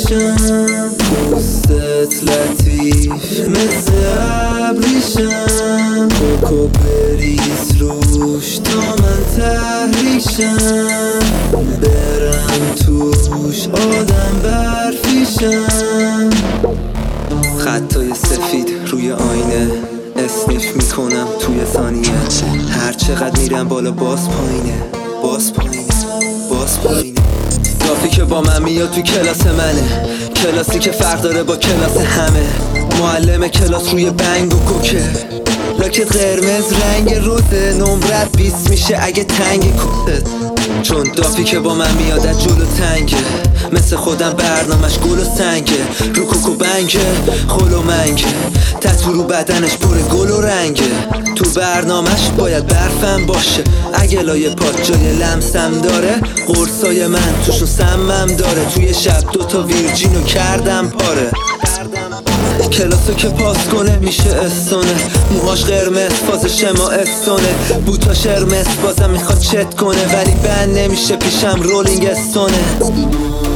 میشم، دوستت لطیف مثل ابریشم، کوکو بریز روش تا من تحریشم، برم توش آدم برفیشم. خطای سفید روی آینه اسنیف میکنم توی ثانیه، هر چقدر میرم بالا باز پایینه، باز پایینه، باز پایینه. دافی که با من میاد تو کلاس منه، کلاسی که فرق داره با کلاس همه. معلم کلاس روی بنگ و کوکه، لاکت قرمز رنگ روزه، نمرت 20 میشه اگه تنگ کتت. چون دافی که با من میاد از جلو تنگه، مثل خودم برنامش گل و سنگه، رو کوکو بنگه خل و منگه، تتو رو بدنش پر گل و رنگه. تو برنامش باید برفم باشه، اگه لایه پات جای لمسم داره، قرصای من توشون سمم داره. توی شب دوتا ویرجینو کردم پاره، کلاسو که پاس کنه میشه استونه، موهاش قرمز فازش ما استونه، بوتاش قرمز بازم میخواد چت کنه، ولی بند نمیشه پیشم رولینگ استونه.